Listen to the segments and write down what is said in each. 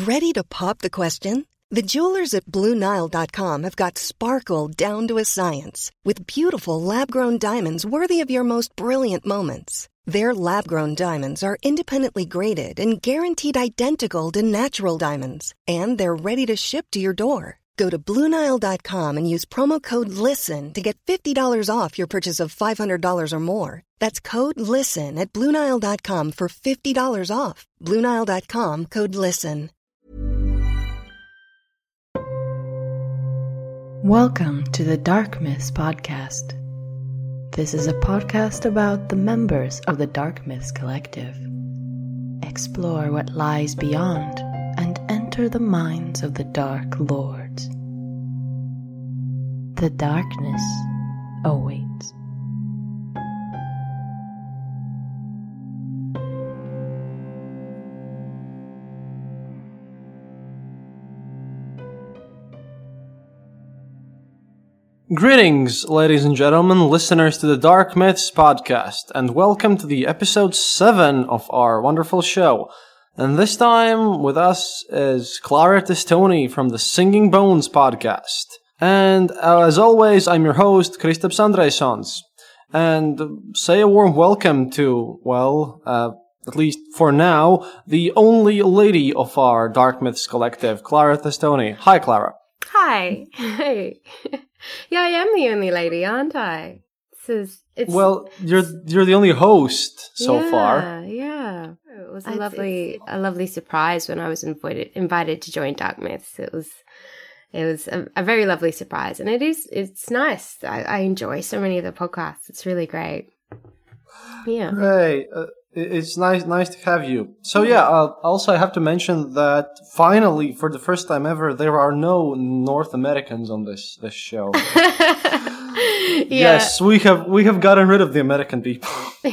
Ready to pop the question? The jewelers at BlueNile.com have got sparkle down to a science with beautiful lab-grown diamonds worthy of your most brilliant moments. Their lab-grown diamonds are independently graded and guaranteed identical to natural diamonds, and they're ready to ship to your door. Go to BlueNile.com and use promo code LISTEN to get $50 off your purchase of $500 or more. That's code LISTEN at BlueNile.com for $50 off. BlueNile.com, code LISTEN. Welcome to the Dark Myths Podcast. This is a podcast about the members of the Dark Myths Collective. Explore what lies beyond and enter the minds of the Dark Lords. The darkness awaits. Greetings, ladies and gentlemen, listeners to the Dark Myths Podcast, and welcome to the episode 7 of our wonderful show. And this time with us is Clara Testoni from the Singing Bones Podcast. And as always, I'm your host, Kristaps Andrejsons. And say a warm welcome to, at least for now, the only lady of our Dark Myths Collective, Clara Testoni. Hi, Clara. Hi. Hey. Yeah, I am the only lady, aren't I? Well, you're the only host so far. Yeah. It was a lovely surprise when I was invited to join Dark Myths. It was a very lovely surprise, and it's nice. I enjoy so many of the podcasts. It's really great. Yeah. Great. It's nice to have you. So also I have to mention that finally, for the first time ever, there are no North Americans on this show. Yeah. Yes, we have gotten rid of the American people.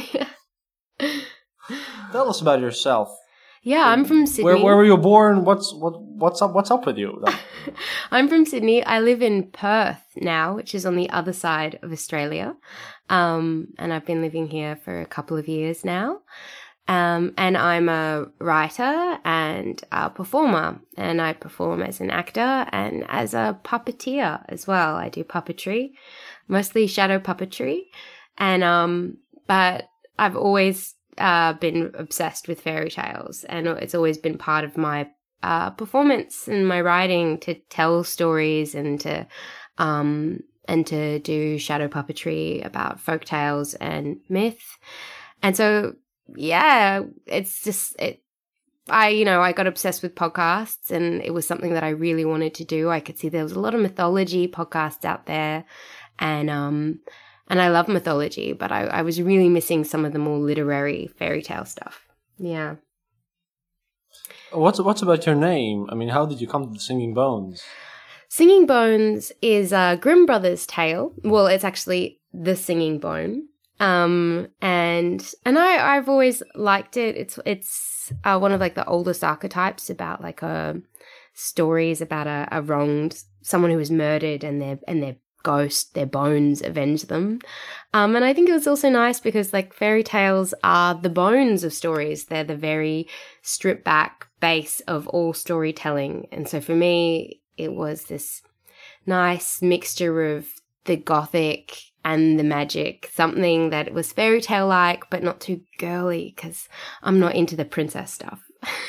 Tell us about yourself. Yeah, I'm from Sydney. Where were you born? What's up with you? I'm from Sydney. I live in Perth now, which is on the other side of Australia. And I've been living here for a couple of years now. And I'm a writer and a performer, and I perform as an actor and as a puppeteer as well. I do puppetry, mostly shadow puppetry. And, but I've always been obsessed with fairy tales, and it's always been part of my performance and my writing to tell stories and to do shadow puppetry about folk tales and myth. And so, yeah, I got obsessed with podcasts, and it was something that I really wanted to do. I could see there was a lot of mythology podcasts out there, and I love mythology, but I was really missing some of the more literary fairy tale stuff. Yeah. What's about your name? I mean, how did you come to the Singing Bones? Singing Bones is a Grimm Brothers tale. Well, it's actually The Singing Bone. And I've always liked it. It's one of like the oldest archetypes about like stories about a wronged, someone who was murdered and their ghost, their bones avenge them. And I think it was also nice because like fairy tales are the bones of stories. They're the very stripped back base of all storytelling. And so for me, it was this nice mixture of the gothic and the magic, something that was fairy tale like, but not too girly because I'm not into the princess stuff.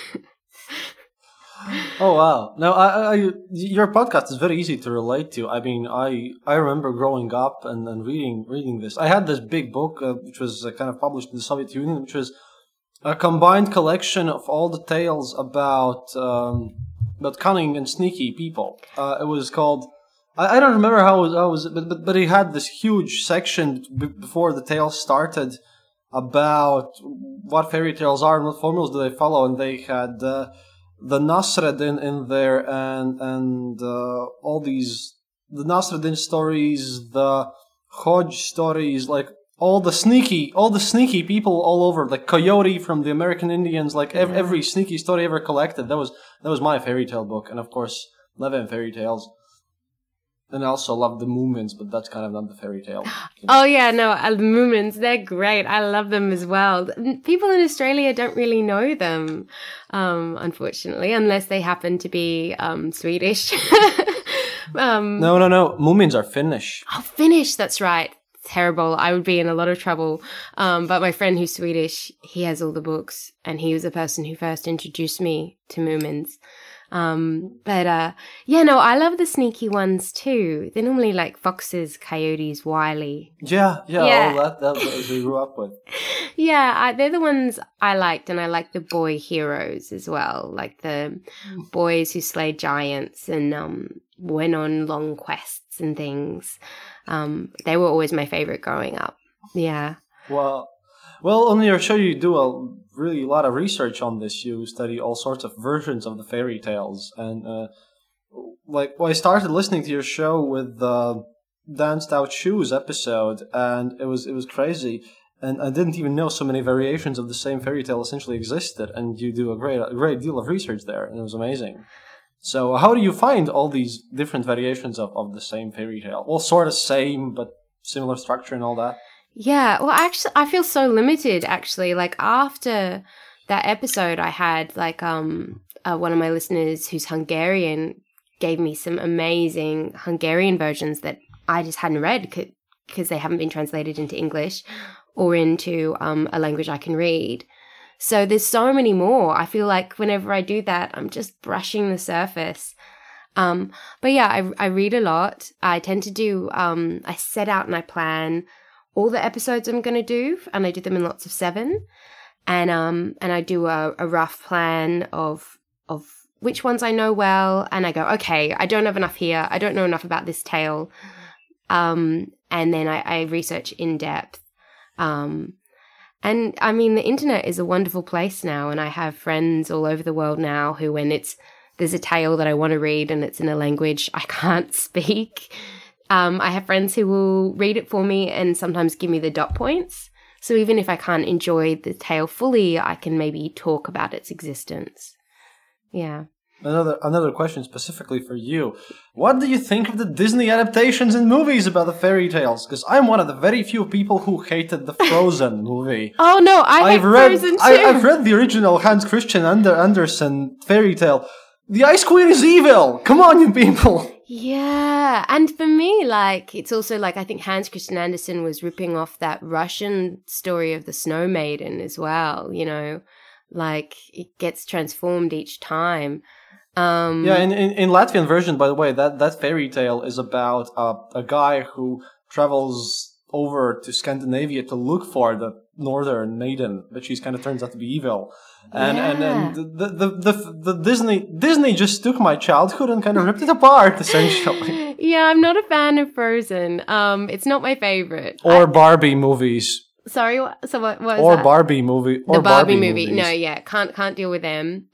Oh wow! No, your podcast is very easy to relate to. I mean, I remember growing up and reading this. I had this big book which was kind of published in the Soviet Union, which was a combined collection of all the tales about cunning and sneaky people. It was called. I don't remember how it was, but it had this huge section before the tales started about what fairy tales are and what formulas do they follow, and they had. The Nasreddin in there and all these the Nasreddin stories, the Hodge stories, like all the sneaky people all over, like Coyote from the American Indians, like every sneaky story ever collected. That was my fairy tale book, and of course Levin fairy tales. And I also love the Moomins, but that's kind of not the fairy tale. Oh yeah, no, the Moomins, they're great. I love them as well. People in Australia don't really know them, unfortunately, unless they happen to be Swedish. No. Moomins are Finnish. Oh, Finnish, that's right. Terrible. I would be in a lot of trouble. But my friend who's Swedish, he has all the books, and he was the person who first introduced me to Moomins. I love the sneaky ones too. They're normally like foxes, coyotes, wily. Yeah. All that we grew up with. Yeah, they're the ones I liked, and I like the boy heroes as well, like the boys who slayed giants and went on long quests and things. They were always my favorite growing up. Yeah. Well, on your show you do a lot of research on this. You study all sorts of versions of the fairy tales, and I started listening to your show with the Danced Out Shoes episode, and it was crazy. And I didn't even know so many variations of the same fairy tale essentially existed. And you do a great deal of research there, and it was amazing. So how do you find all these different variations of the same fairy tale? Well, sort of same, but similar structure and all that. Yeah, well, actually, I feel so limited, actually. Like, after that episode, I had, like, one of my listeners who's Hungarian gave me some amazing Hungarian versions that I just hadn't read because they haven't been translated into English or into a language I can read. So there's so many more. I feel like whenever I do that, I'm just brushing the surface. But yeah, I read a lot. I tend to do, I set out and I plan all the episodes I'm going to do, and I do them in lots of 7. And I do a rough plan of which ones I know well, and I go, okay, I don't have enough here. I don't know enough about this tale. And then I research in depth. And I mean, the internet is a wonderful place now, and I have friends all over the world now who, when there's a tale that I want to read and it's in a language I can't speak, I have friends who will read it for me and sometimes give me the dot points. So even if I can't enjoy the tale fully, I can maybe talk about its existence. Yeah. Another question specifically for you. What do you think of the Disney adaptations and movies about the fairy tales? Because I'm one of the very few people who hated the Frozen movie. Oh no, I hate Frozen too. I've read the original Hans Christian Andersen fairy tale. The Ice Queen is evil! Come on, you people! Yeah, and for me, like, it's also like, I think Hans Christian Andersen was ripping off that Russian story of the Snow Maiden as well, you know? Like, it gets transformed each time. Yeah, in Latvian version, by the way, that fairy tale is about a guy who travels over to Scandinavia to look for the Northern Maiden, but she kind of turns out to be evil. And the Disney just took my childhood and kind of ripped it apart, essentially. Yeah, I'm not a fan of Frozen. It's not my favorite. Or Barbie movies. Sorry, what is that? Barbie movie. Or the Barbie movie. Movies. No, yeah, can't deal with them.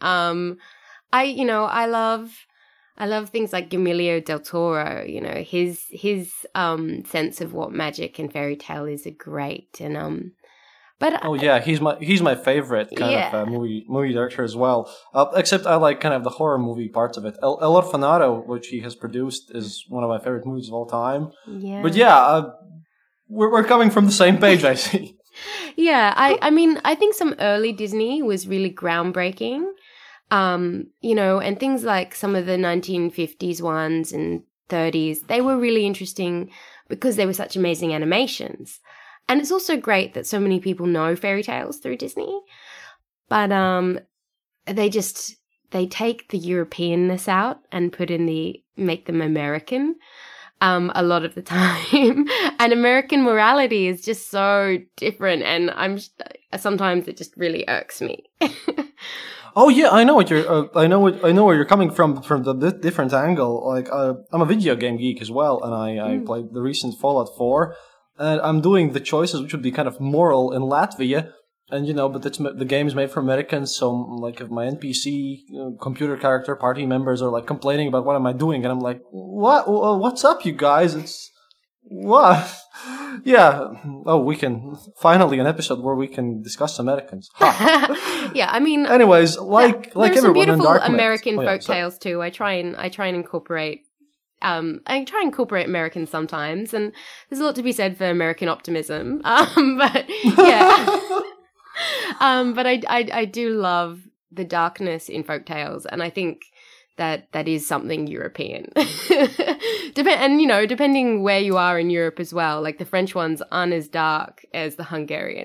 I love things like Guillermo del Toro. You know, his sense of what magic and fairy tale is are great. And he's my favorite kind of movie director as well. Except I like kind of the horror movie parts of it. El Orfanato, which he has produced, is one of my favorite movies of all time. Yeah. But yeah, we're coming from the same page, I see. Yeah, I mean, I think some early Disney was really groundbreaking. You know, and things like some of the 1950s ones and 30s, they were really interesting because they were such amazing animations. And it's also great that so many people know fairy tales through Disney. But they take the Europeanness out and make them American a lot of the time. And American morality is just so different, and sometimes it just really irks me. Oh yeah, I know what you're. I know where you're coming from the different angle. Like I'm a video game geek as well, and I played the recent Fallout 4, and I'm doing the choices which would be kind of moral in Latvia, and but the game is made for Americans. So like, if my NPC computer character party members are like complaining about what am I doing, and I'm like, what's up, you guys? It's what? Yeah. Oh, we can finally an episode where we can discuss Americans. Yeah, I mean. Anyways, like there's everyone some beautiful in Dark Myth. American folk tales too. I try and incorporate I try and incorporate Americans sometimes, and there's a lot to be said for American optimism. But yeah, but I do love the darkness in folk tales, and I think that is something European. Depending where you are in Europe as well. Like the French ones aren't as dark as the Hungarian.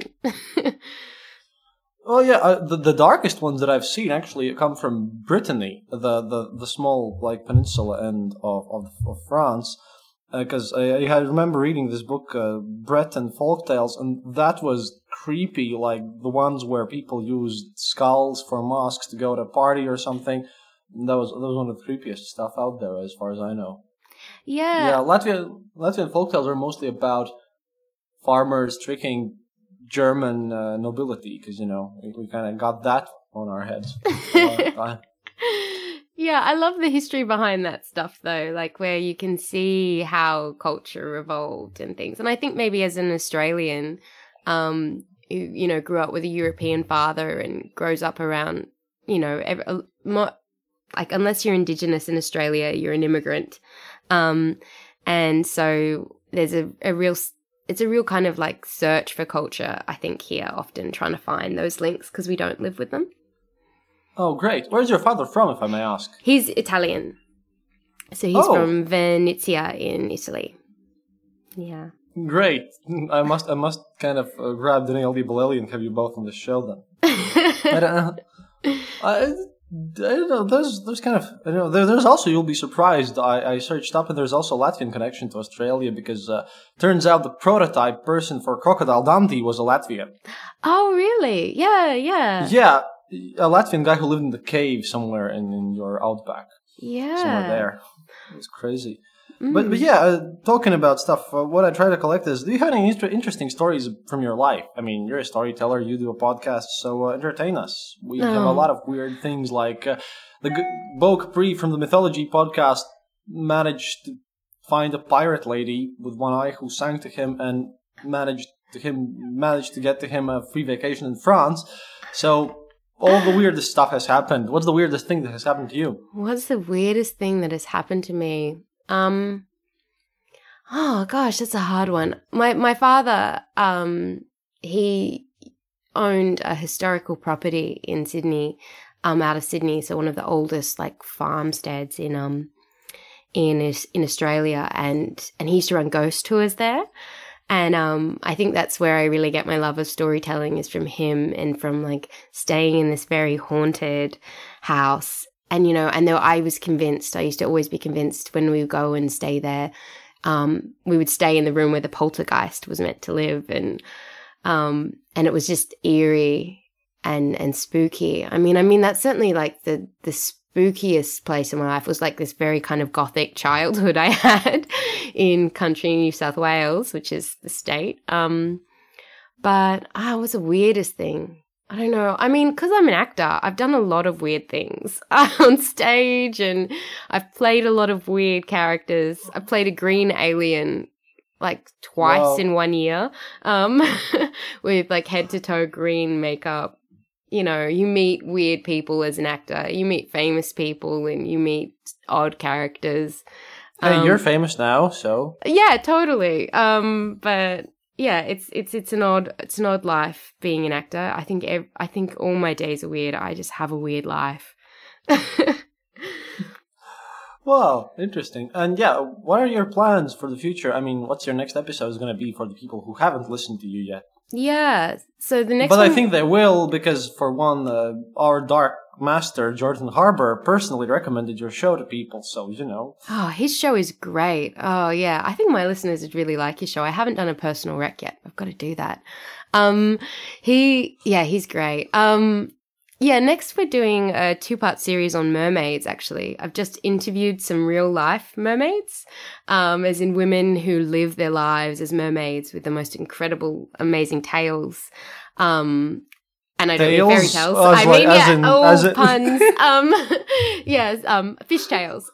Oh yeah, the darkest ones that I've seen actually come from Brittany, the small like peninsula end of France, because I remember reading this book, Breton Folktales, and that was creepy, like the ones where people used skulls for masks to go to a party or something. That was one of the creepiest stuff out there, as far as I know. Yeah. Yeah, Latvian folktales are mostly about farmers tricking German nobility, because we kind of got that on our heads. Yeah, I love the history behind that stuff though, like where you can see how culture evolved and things. And I think maybe as an Australian, who grew up with a European father and grows up around, like unless you're Indigenous in Australia, you're an immigrant, and so there's it's a real kind of like search for culture, I think, here, often trying to find those links because we don't live with them. Oh, great. Where's your father from, if I may ask? He's Italian. So he's from Venezia in Italy. Yeah. Great. I must kind of grab Danielle Di Bolelli and have you both on the show then. I don't know. I don't know. There's kind of there's also, you'll be surprised. I searched up and there's also a Latvian connection to Australia because turns out the prototype person for Crocodile Dundee was a Latvian. Oh really? Yeah. Yeah, a Latvian guy who lived in the cave somewhere in your outback. Yeah, somewhere there. It was crazy. But yeah, talking about stuff, what I try to collect is, do you have any interesting stories from your life? I mean, you're a storyteller, you do a podcast, so entertain us. We have a lot of weird things, like the Bo Capri from the Mythology podcast managed to find a pirate lady with one eye who sang to him and managed to get to him a free vacation in France. So all the weirdest stuff has happened. What's the weirdest thing that has happened to you? What's the weirdest thing that has happened to me? Oh gosh, that's a hard one. My father, he owned a historical property in Sydney, out of Sydney, so one of the oldest like farmsteads in Australia, and he used to run ghost tours there. And I think that's where I really get my love of storytelling, is from him and from like staying in this very haunted house. And, I was convinced, I used to always be convinced when we would go and stay there, we would stay in the room where the poltergeist was meant to live. And it was just eerie and spooky. I mean, that's certainly like the spookiest place in my life was like this very kind of gothic childhood I had in country New South Wales, which is the state. But what's the weirdest thing? I don't know. I mean, because I'm an actor, I've done a lot of weird things on stage, and I've played a lot of weird characters. I played a green alien like twice in 1 year, with like head to toe green makeup. You meet weird people as an actor. You meet famous people and you meet odd characters. Hey, you're famous now, so yeah, totally. But yeah, it's an odd life being an actor. I think all my days are weird. I just have a weird life. Wow, interesting. And yeah, what are your plans for the future? I mean, what's your next episode going to be for the people who haven't listened to you yet? Yeah, so the next But one... I think they will, because for one, our Dark Master, Jordan Harbour, personally recommended your show to people, so Oh, his show is great. Oh, yeah. I think my listeners would really like his show. I haven't done a personal rec yet. I've got to do that. He's great. Next we're doing a 2-part series on mermaids, actually. I've just interviewed some real-life mermaids, as in women who live their lives as mermaids with the most incredible, amazing tales. And I don't mean fairy tales. Puns. Fish tales.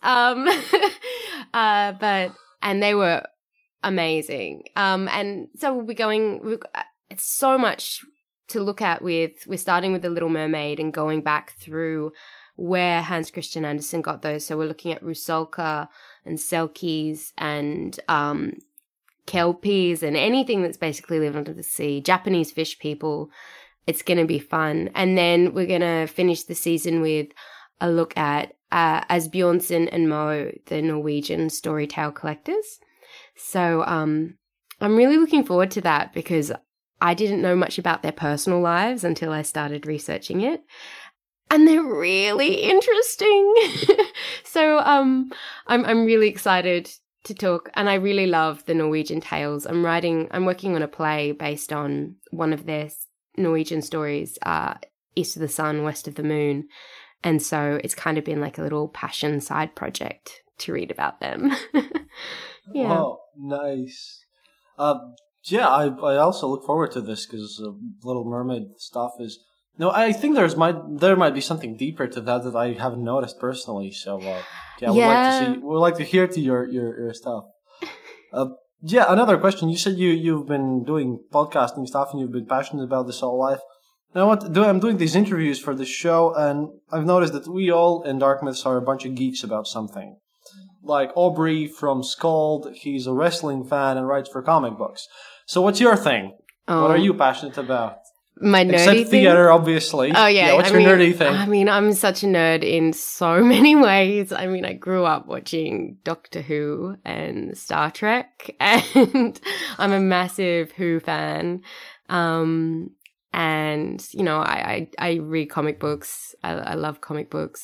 And they were amazing. And so we'll be going, it's so much to look at we're starting with The Little Mermaid and going back through where Hans Christian Andersen got those. So we're looking at Rusalka and Selkies and Kelpies and anything that's basically living under the sea, Japanese fish people. It's going to be fun. And then we're going to finish the season with a look at Asbjornsen and Mo, the Norwegian storytale collectors. So I'm really looking forward to that because I didn't know much about their personal lives until I started researching it. And they're really interesting. So I'm really excited to talk, and I really love the Norwegian tales. I'm working on a play based on one of their Norwegian stories, East of the Sun, West of the Moon. And so it's kind of been like a little passion side project to read about them. Yeah. Oh, nice. Yeah, I also look forward to this because Little Mermaid stuff is. No, I think there might be something deeper to that I haven't noticed personally. So yeah, we'd like to hear to your stuff. Yeah, another question. You said you've been doing podcasting stuff and you've been passionate about this all life. Now, I'm doing these interviews for this show, and I've noticed that we all in Dark Myths are a bunch of geeks about something. Like Aubrey from Scald, he's a wrestling fan and writes for comic books. So what's your thing? What are you passionate about? My nerdy Except thing? theater, obviously. Oh, yeah. What's your nerdy thing? I mean, I'm such a nerd in so many ways. I mean, I grew up watching Doctor Who and Star Trek, and I'm a massive Who fan. And, you know, I read comic books. I love comic books.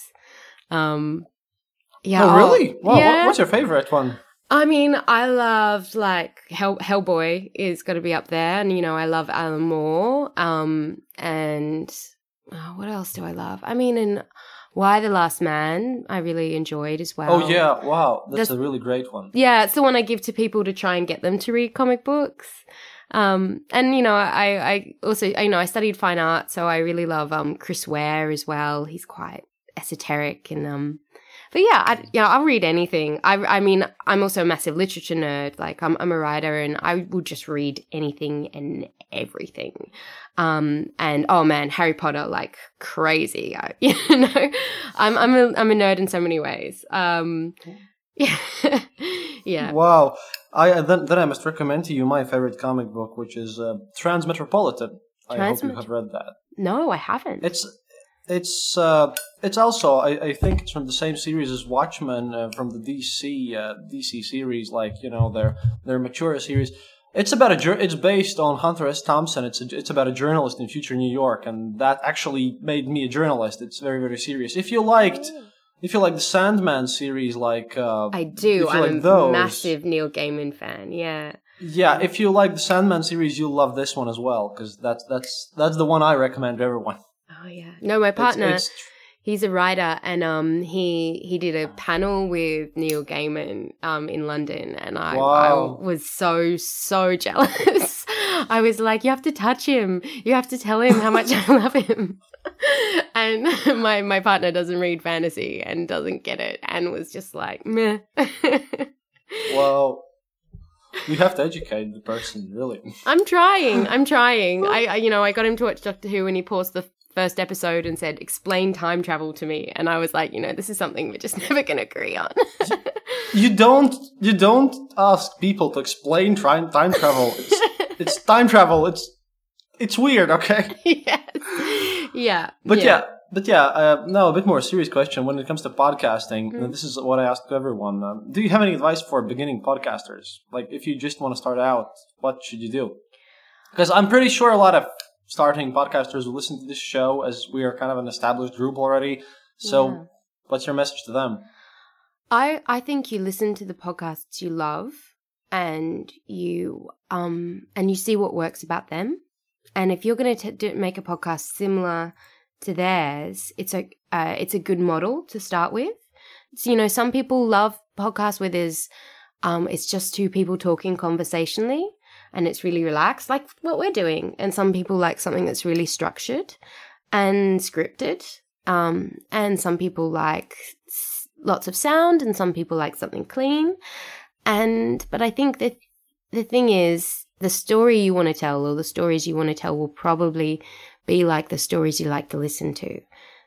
Yeah. Oh, really? Wow. Yeah. What's your favorite one? I mean, I love, like, Hellboy is got to be up there. And, you know, I love Alan Moore. And what else do I love? I mean, in Why the Last Man, I really enjoyed as well. Oh, yeah. Wow. That's a really great one. Yeah, it's the one I give to people to try and get them to read comic books. And, you know, I also, you know, I studied fine art, so I really love Chris Ware as well. He's quite esoteric and but yeah, I'll read anything. I mean, I'm also a massive literature nerd. Like, I'm a writer, and I will just read anything and everything. And oh man, Harry Potter, like crazy. You know, I'm a nerd in so many ways. Yeah, yeah. Wow. Then I must recommend to you my favorite comic book, which is Transmetropolitan. I hope you have read that. No, I haven't. It's also I think it's from the same series as Watchmen from the DC series, like, you know, their mature series. It's based on Hunter S. Thompson. It's about a journalist in future New York, and that actually made me a journalist. It's very, very serious. If you like the Sandman series, like I do. I'm a massive Neil Gaiman fan. Yeah. Yeah, if you like the Sandman series, you'll love this one as well, because that's the one I recommend to everyone. Oh yeah. No, my partner, he's a writer, and he did a panel with Neil Gaiman in London, and I was so jealous. I was like, you have to touch him. You have to tell him how much I love him. And my partner doesn't read fantasy and doesn't get it, and was just like, meh. Well, you have to educate the person, really. I'm trying. I got him to watch Doctor Who, and he paused the first episode and said, explain time travel to me. And I was like, you know, this is something we're just never going to agree on. You don't ask people to explain time travel. It's time travel. It's weird, okay? Yes. Yeah. But now a bit more serious question. When it comes to podcasting, and this is what I ask everyone. Do you have any advice for beginning podcasters? Like, if you just want to start out, what should you do? Because I'm pretty sure a lot of starting podcasters will listen to this show, as we are kind of an established group already. So what's your message to them? I think you listen to the podcasts you love, and you see what works about them. And if you're going to make a podcast similar to theirs, it's a good model to start with. So, you know, some people love podcasts where there's it's just two people talking conversationally, and it's really relaxed, like what we're doing. And some people like something that's really structured and scripted. And some people like lots of sound, and some people like something clean. But I think that the thing is, the story you want to tell, or the stories you want to tell, will probably be like the stories you like to listen to.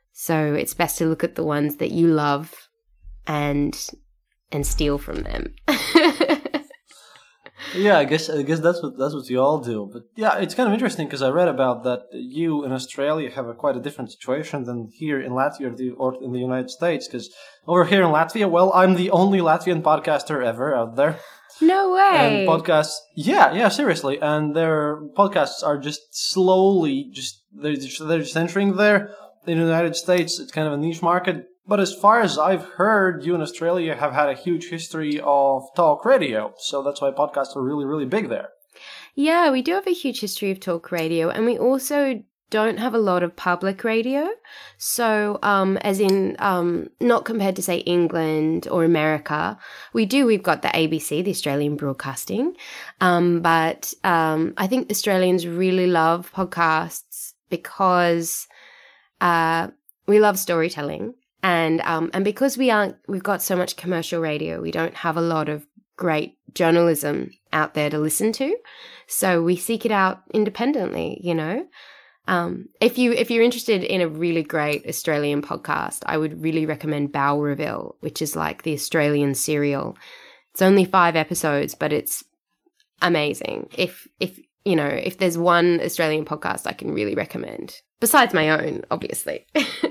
So it's best to look at the ones that you love and steal from them. Yeah, I guess that's what you all do. But yeah, it's kind of interesting because I read about that you in Australia have quite a different situation than here in Latvia or in the United States. Because over here in Latvia, well, I'm the only Latvian podcaster ever out there. No way. And podcasts, yeah, seriously. And their podcasts are just slowly, they're just entering there. In the United States, it's kind of a niche market. But as far as I've heard, you in Australia have had a huge history of talk radio. So that's why podcasts are really, really big there. Yeah, we do have a huge history of talk radio. And we also don't have a lot of public radio. So, as in, not compared to, say, England or America. We've got the ABC, the Australian Broadcasting. But I think Australians really love podcasts because we love storytelling. And because we've got so much commercial radio, we don't have a lot of great journalism out there to listen to. So we seek it out independently, you know. If you're interested in a really great Australian podcast, I would really recommend Bowraville, which is like the Australian Serial. It's only 5 episodes, but it's amazing. If there's one Australian podcast I can really recommend, besides my own, obviously.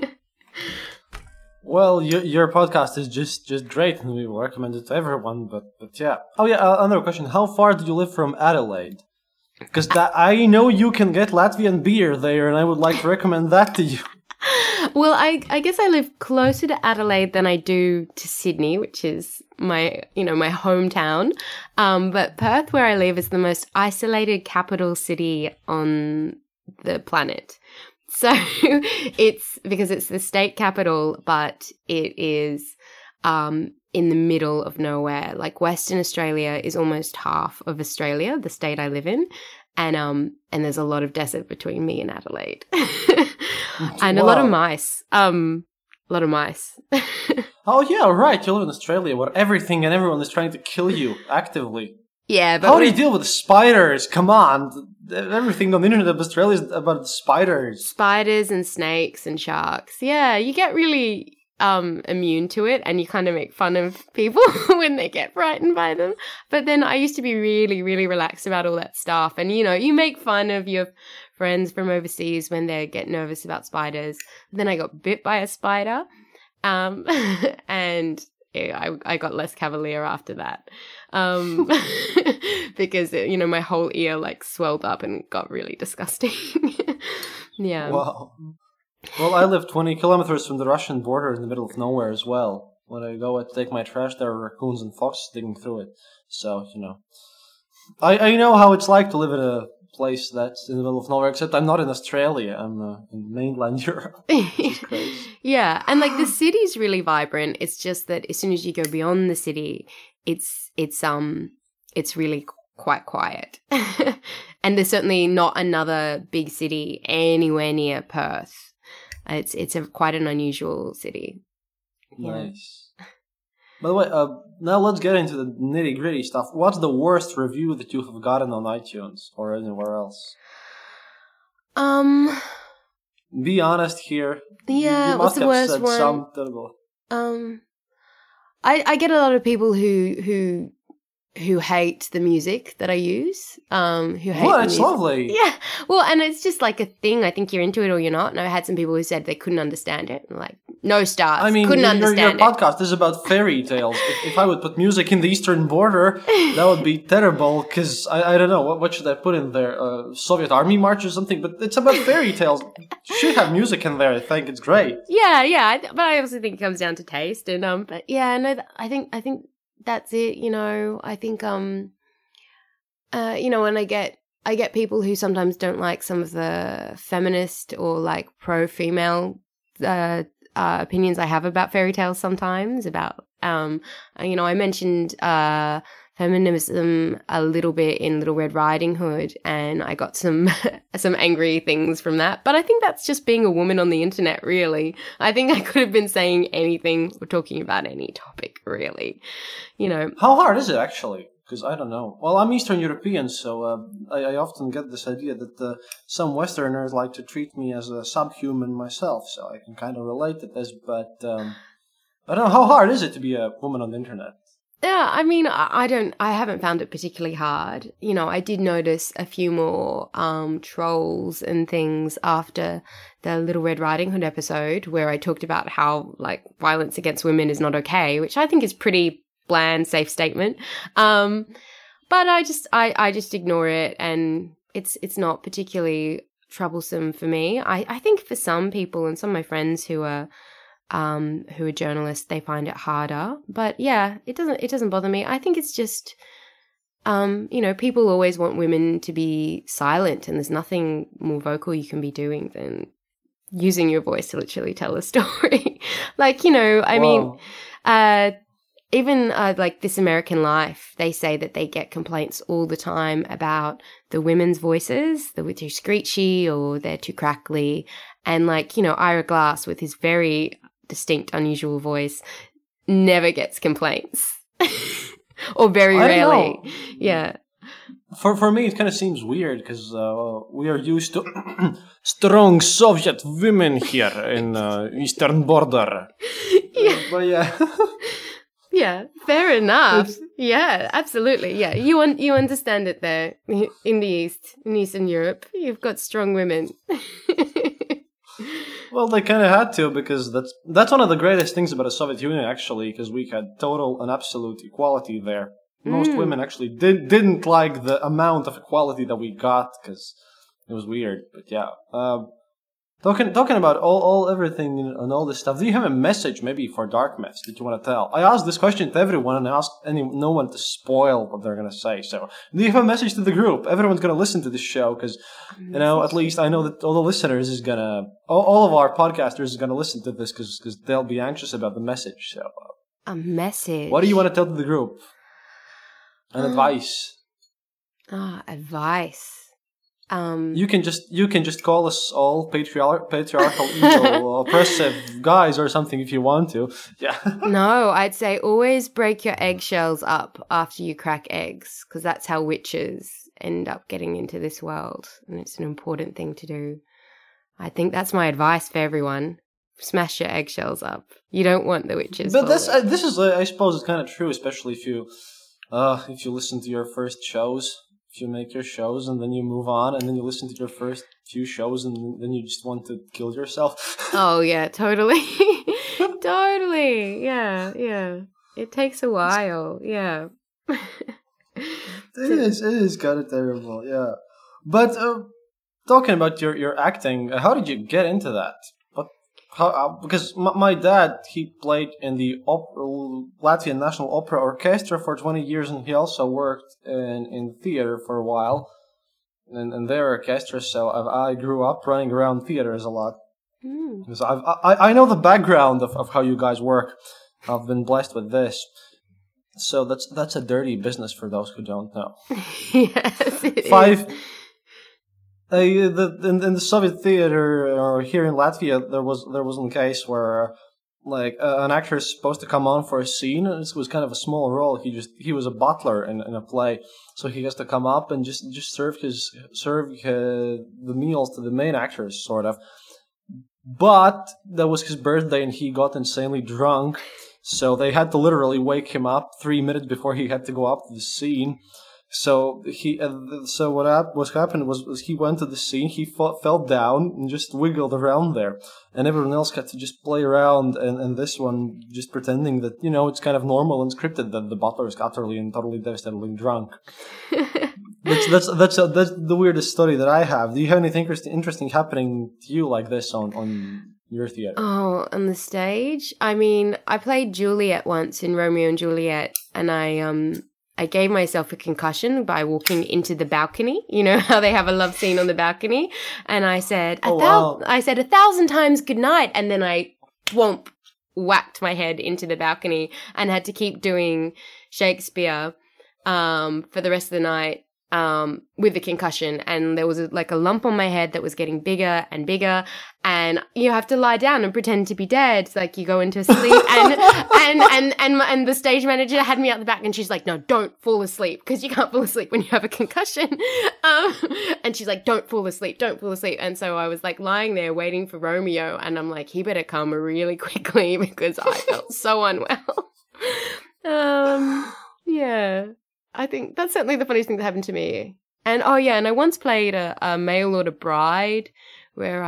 Well, your podcast is just great, and we will recommend it to everyone. But yeah. Oh yeah, another question: how far do you live from Adelaide? Because I know you can get Latvian beer there, and I would like to recommend that to you. Well, I guess I live closer to Adelaide than I do to Sydney, which is my hometown. But Perth, where I live, is the most isolated capital city on the planet. So it's because it's the state capital, but it is in the middle of nowhere. Like Western Australia is almost half of Australia, the state I live in, and there's a lot of desert between me and Adelaide, and Wow. a lot of mice. Oh yeah, right. You live in Australia, where everything and everyone is trying to kill you actively. Yeah, but How do you deal with spiders? Come on, everything on the internet of Australia is about spiders. spiders and snakes and sharks. Yeah, you get really immune to it, and you kind of make fun of people when they get frightened by them. But then I used to be really, really relaxed about all that stuff. And, you make fun of your friends from overseas when they get nervous about spiders. Then I got bit by a spider, and I got less cavalier after that, because my whole ear like swelled up and got really disgusting. Yeah. Wow. Well, I live 20 kilometers from the Russian border in the middle of nowhere as well. When I go to take my trash, there are raccoons and foxes digging through it. So, I know how it's like to live in a place that's in the middle of nowhere, except I'm not in Australia. I'm in mainland Europe. Which is crazy. Yeah, and like the city's really vibrant. It's just that as soon as you go beyond the city, it's really quite quiet. And there's certainly not another big city anywhere near Perth. It's quite an unusual city. Yeah. Nice. By the way, now let's get into the nitty-gritty stuff. What's the worst review that you have gotten on iTunes or anywhere else? Be honest here. Yeah, You what's must the have worst said one? some terrible. I get a lot of people who hate the music that I use. Who hate Well, the it's music. lovely. Yeah, well, and it's just like a thing. I think you're into it or you're not. And I had some people who said they couldn't understand it. I'm like, no stars. I mean, couldn't your understand it. podcast is about fairy tales. If I would put music in the Eastern Border, that would be terrible, because I don't know, what should I put in there? Soviet Army March or something? But it's about fairy tales. You should have music in there, I think. It's great. Yeah, but I also think it comes down to taste. And but yeah, no, I think that's it. I think when I get people who sometimes don't like some of the feminist or like pro-female opinions I have about fairy tales sometimes. About I mentioned feminism a little bit in Little Red Riding Hood, and I got some angry things from that. But I think that's just being a woman on the internet, really. I think I could have been saying anything or talking about any topic, really. How hard is it, actually? Because I don't know. Well, I'm Eastern European, so I often get this idea that some Westerners like to treat me as a subhuman myself, so I can kind of relate to this. But I don't know, how hard is it to be a woman on the internet? Yeah, I mean, I haven't found it particularly hard. You know, I did notice a few more trolls and things after the Little Red Riding Hood episode where I talked about how, like, violence against women is not okay, which I think is pretty bland, safe statement. But I just ignore it, and it's not particularly troublesome for me. I think for some people and some of my friends who are journalists, they find it harder. But yeah, it doesn't bother me. I think it's just, you know, people always want women to be silent, and there's nothing more vocal you can be doing than using your voice to literally tell a story. Like, you know, I mean, even like This American Life, they say that they get complaints all the time about the women's voices, that they're too screechy or they're too crackly. And like, you know, Ira Glass with his very distinct, unusual voice never gets complaints. Or very rarely. Yeah. For me, it kind of seems weird because we are used to strong Soviet women here in Eastern Border. Yeah. But yeah. Yeah, fair enough. Yeah, absolutely. Yeah, you understand it there in the East, in Eastern Europe. You've got strong women. Well, they kind of had to, because that's one of the greatest things about the Soviet Union, actually, because we had total and absolute equality there. Most women actually didn't like the amount of equality that we got, because it was weird. But yeah, talking about all everything and all this stuff. Do you have a message maybe for Dark Myths that you want to tell? I asked this question to everyone, and I asked no one to spoil what they're gonna say. So, do you have a message to the group? Everyone's gonna listen to this show because, you know, at least I know that all the listeners is gonna, all of our podcasters is gonna listen to this because they'll be anxious about the message. So, a message. What do you want to tell to the group? An advice. Advice. You can just call us all patriarchal, evil, oppressive guys or something if you want to. Yeah. No, I'd say always break your eggshells up after you crack eggs, because that's how witches end up getting into this world, and it's an important thing to do. I think that's my advice for everyone. Smash your eggshells up. You don't want the witches. But this is I suppose it's kind of true, especially if you listen to your first shows. If you make your shows and then you move on and then you listen to your first few shows and then you just want to kill yourself. Oh, yeah, totally. Totally. Yeah. It takes a while. Yeah. It is kind of terrible. Yeah. But talking about your acting, how did you get into that? Because my dad, he played in the Latvian National Opera Orchestra for 20 years, and he also worked in theater for a while, in their orchestra. So I grew up running around theaters a lot. So I know the background of how you guys work. I've been blessed with this. So that's a dirty business for those who don't know. Yes, it is. In the Soviet theater or here in Latvia, there was a case where like an actor is supposed to come on for a scene, and this was kind of a small role. He was a butler in a play, so he has to come up and just serve the meals to the main actors, sort of. But that was his birthday, and he got insanely drunk, so they had to literally wake him up 3 minutes before he had to go up to the scene. So what happened was he went to the scene, he fell down and just wiggled around there, and everyone else had to just play around, and this one just pretending that, you know, it's kind of normal and scripted that the butler is utterly and totally devastatingly drunk. That's the weirdest story that I have. Do you have anything interesting happening to you like this on your theater? Oh, on the stage? I mean, I played Juliet once in Romeo and Juliet, and I gave myself a concussion by walking into the balcony. You know how they have a love scene on the balcony? And I said, I said 1,000 times goodnight. And then I whacked my head into the balcony and had to keep doing Shakespeare for the rest of the night with the concussion. And there was a lump on my head that was getting bigger and bigger. And you have to lie down and pretend to be dead. It's like you go into sleep and the stage manager had me out the back, and she's like, no, don't fall asleep, because you can't fall asleep when you have a concussion. And she's like, don't fall asleep. And so I was like lying there waiting for Romeo, and I'm like, he better come really quickly because I felt so unwell. Yeah, I think that's certainly the funniest thing that happened to me. And and I once played a mail order bride where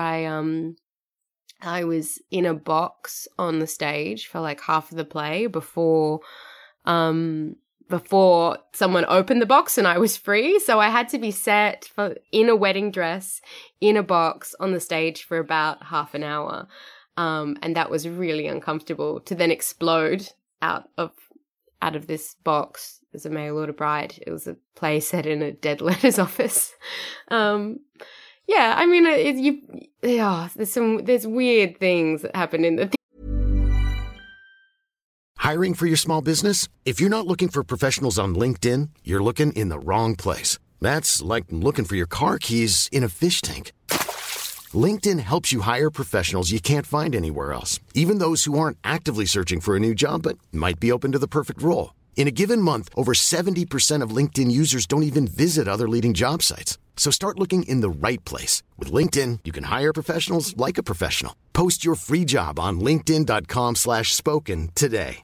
I was in a box on the stage for like half of the play before someone opened the box and I was free. So I had to be set in a wedding dress in a box on the stage for about half an hour. And that was really uncomfortable to then explode out of this box as a mail order bride. It was a play set in a dead letter's office. Yeah, I mean, there's weird things that happen in the. Hiring for your small business? If you're not looking for professionals on LinkedIn, you're looking in the wrong place. That's like looking for your car keys in a fish tank. LinkedIn helps you hire professionals you can't find anywhere else, even those who aren't actively searching for a new job but might be open to the perfect role. In a given month, over 70% of LinkedIn users don't even visit other leading job sites. So start looking in the right place. With LinkedIn, you can hire professionals like a professional. Post your free job on linkedin.com/spoken today.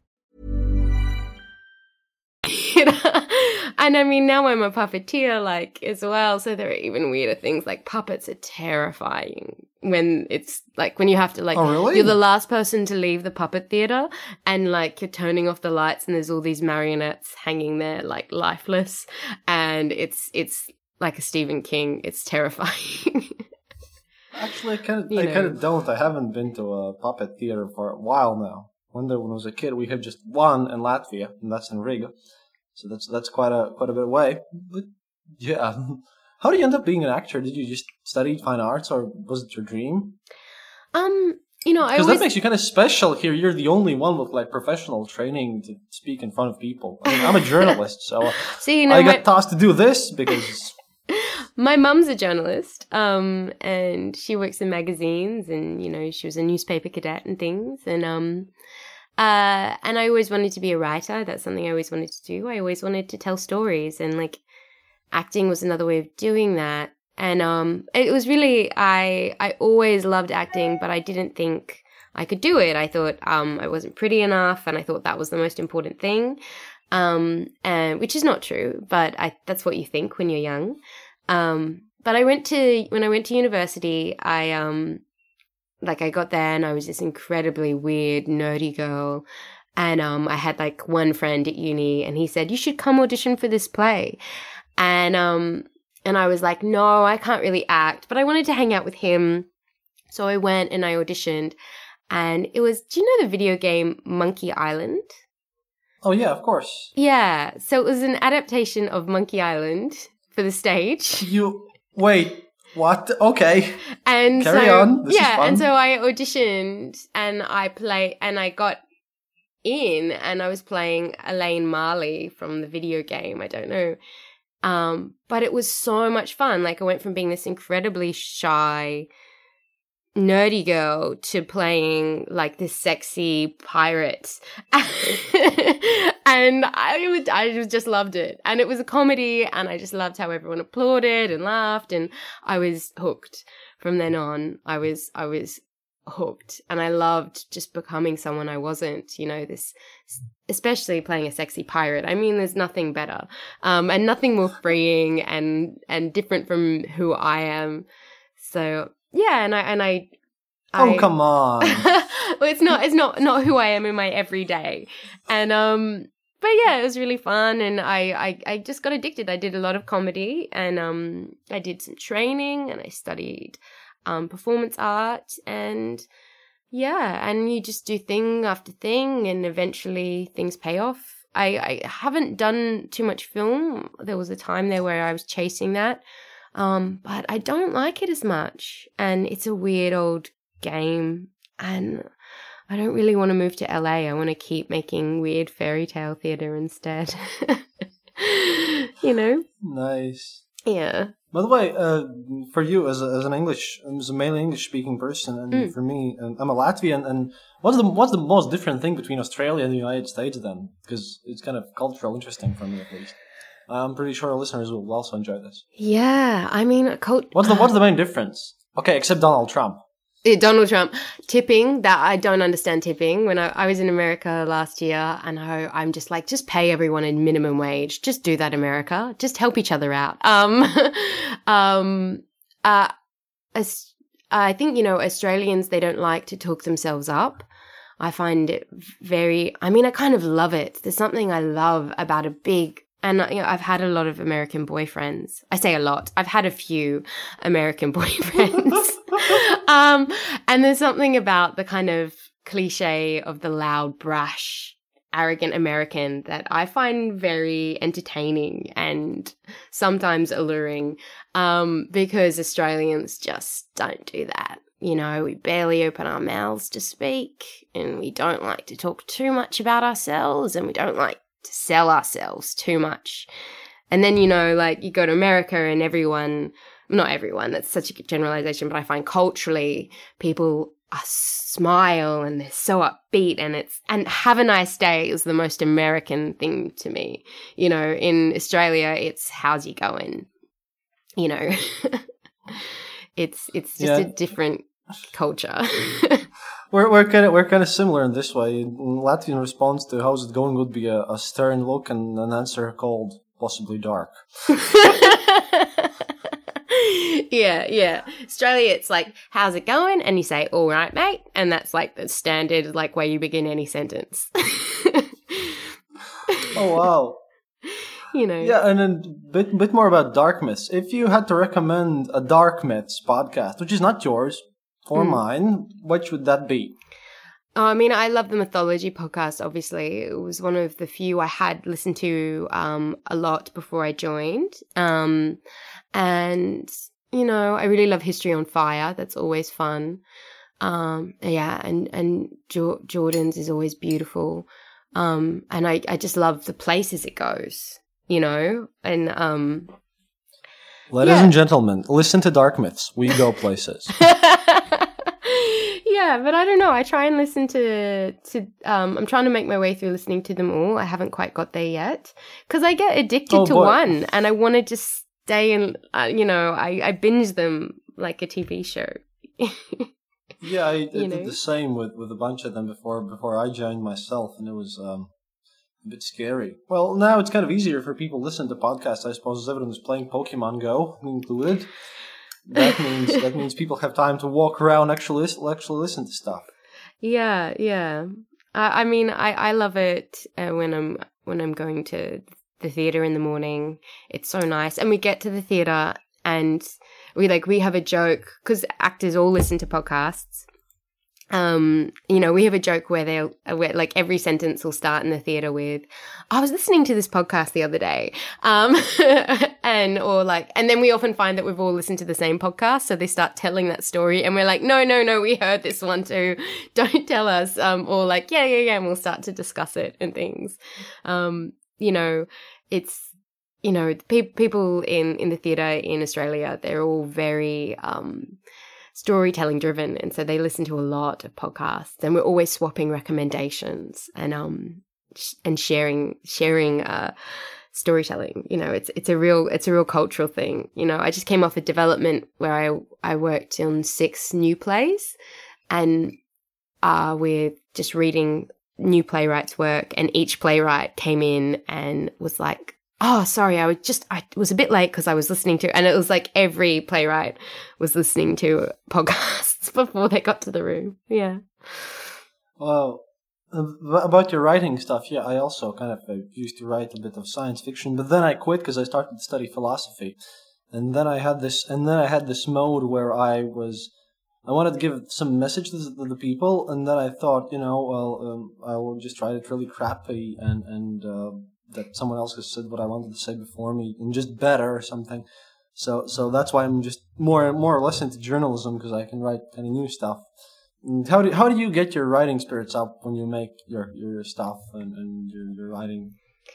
And I mean, now I'm a puppeteer, like, as well. So there are even weirder things, like puppets are terrifying when it's like when you have to like, oh, really? You're the last person to leave the puppet theater and like you're turning off the lights and there's all these marionettes hanging there like lifeless. And it's like a Stephen King. It's terrifying. Actually, I kind of don't. I haven't been to a puppet theater for a while now. When I was a kid, we had just one in Latvia, and that's in Riga. So that's quite a bit away. But yeah, how did you end up being an actor? Did you just study fine arts, or was it your dream? Because that makes you kind of special here. You're the only one with like professional training to speak in front of people. I mean, I'm a journalist, so I got tasked to do this because my mum's a journalist, and she works in magazines, and she was a newspaper cadet and things, and I always wanted to be a writer. That's something I always wanted to do. I always wanted to tell stories, and like acting was another way of doing that. And it was really I always loved acting, but I didn't think I could do it. I thought I wasn't pretty enough, and I thought that was the most important thing. And which is not true, but that's what you think when you're young. But when I went to university, I got there and I was this incredibly weird, nerdy girl. And I had like one friend at uni, and he said, you should come audition for this play. And I was like, no, I can't really act, but I wanted to hang out with him. So I went and I auditioned, and it was, do you know the video game Monkey Island? Oh yeah, of course. Yeah. So it was an adaptation of Monkey Island for the stage. Wait. What? Okay. And Carry on. This is fun. And so I auditioned and I got in, and I was playing Elaine Marley from the video game. I don't know. But it was so much fun. Like I went from being this incredibly shy, nerdy girl to playing like this sexy pirate. And I just loved it. And it was a comedy, and I just loved how everyone applauded and laughed, and I was hooked from then on. I was hooked, and I loved just becoming someone I wasn't, this, especially playing a sexy pirate. I mean, there's nothing better, and nothing more freeing and different from who I am. So yeah, and I oh, come on. Well, it's not who I am in my everyday. And but yeah, it was really fun, and I just got addicted. I did a lot of comedy, and I did some training, and I studied performance art, and yeah, and you just do thing after thing, and eventually things pay off. I haven't done too much film. There was a time there where I was chasing that, but I don't like it as much, and it's a weird old game, and I don't really want to move to LA. I want to keep making weird fairy tale theater instead. Nice. Yeah. By the way, for you as a male English speaking person, and for me, I'm a Latvian. And what's the most different thing between Australia and the United States then? Because it's kind of cultural interesting for me at least. I'm pretty sure our listeners will also enjoy this. Yeah, I mean, what's the main difference? Okay, except Donald Trump. Donald Trump. Tipping, that I don't understand tipping. When I was in America last year, and I'm just like, just pay everyone a minimum wage. Just do that, America. Just help each other out. I think, Australians, they don't like to talk themselves up. I find it I kind of love it. There's something I love about and I've had a lot of American boyfriends. I say a lot. I've had a few American boyfriends. And there's something about the kind of cliche of the loud, brash, arrogant American that I find very entertaining and sometimes alluring, because Australians just don't do that. We barely open our mouths to speak, and we don't like to talk too much about ourselves, and we don't like to sell ourselves too much. And then, you go to America and not everyone, that's such a generalization, but I find culturally people smile and they're so upbeat, and have a nice day is the most American thing to me. In Australia, it's how's you going? It's just a different culture. We're kind of similar in this way. Latvian response to how's it going would be a stern look and an answer called possibly dark. Yeah. Australia, it's like, how's it going? And you say, all right, mate. And that's like the standard way you begin any sentence. Oh, wow. Yeah, and then bit more about dark myths. If you had to recommend a dark myths podcast, which is not yours or mine, what would that be? I love the Mythology podcast, obviously. It was one of the few I had listened to a lot before I joined. And, I really love History on Fire. That's always fun. And Jordan's is always beautiful. And I just love the places it goes, and Ladies and gentlemen, listen to Dark Myths. We go places. Yeah, but I don't know. I try and listen to I'm trying to make my way through listening to them all. I haven't quite got there yet because I get addicted to one and I want to just stay in, I binge them like a TV show. Yeah, I did the same with a bunch of them before I joined myself, and it was a bit scary. Well, now it's kind of easier for people to listen to podcasts, I suppose, as everyone's playing Pokemon Go, me included. That means people have time to walk around, actually listen to stuff. Yeah. I love it when I'm going to the theater in the morning. It's so nice, and we get to the theater and we have a joke because actors all listen to podcasts. We have a joke where every sentence will start in the theater with, I was listening to this podcast the other day. And then we often find that we've all listened to the same podcast. So they start telling that story and we're like, no, we heard this one too. Don't tell us. Or like, yeah. And we'll start to discuss it and things. It's, people in the theater in Australia, they're all very, storytelling driven, and so they listen to a lot of podcasts, and we're always swapping recommendations and sharing storytelling. It's a real cultural thing. I just came off a development where I worked on 6 new plays, and we're just reading new playwrights' work, and each playwright came in and was like, oh, sorry, I was a bit late because I was listening to, and it was like every playwright was listening to podcasts before they got to the room. Yeah. Well, about your writing stuff, yeah, I also kind of used to write a bit of science fiction, but then I quit because I started to study philosophy, and then I had this mode where I wanted to give some message to the people, and then I thought, I will just write it really crappy and that someone else has said what I wanted to say before me, and just better or something. So that's why I'm just more or less into journalism, because I can write kind of new stuff. And how do you get your writing spirits up when you make your stuff and your writing?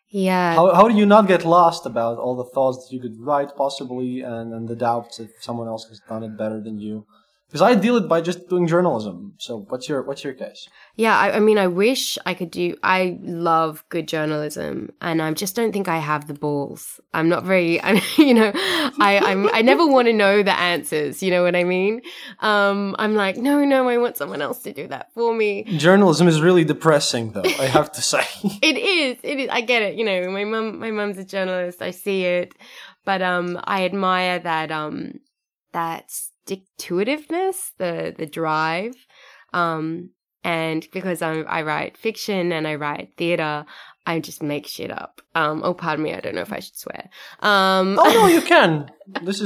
Yeah. How do you not get lost about all the thoughts that you could write possibly and the doubts if someone else has done it better than you? Because I deal it by just doing journalism. So what's your case? Yeah, I mean, I wish I could do. I love good journalism, and I just don't think I have the balls. I'm not very, I never want to know the answers. You know what I mean? I'm like, no, I want someone else to do that for me. Journalism is really depressing, though. I have to say. It is. I get it. You know, my mum's a journalist. I see it, but I admire that stick-to-itiveness, the drive, and because I write fiction and I write theatre, I just make shit up. Oh, pardon me, I don't know if I should swear. Oh no, you can. This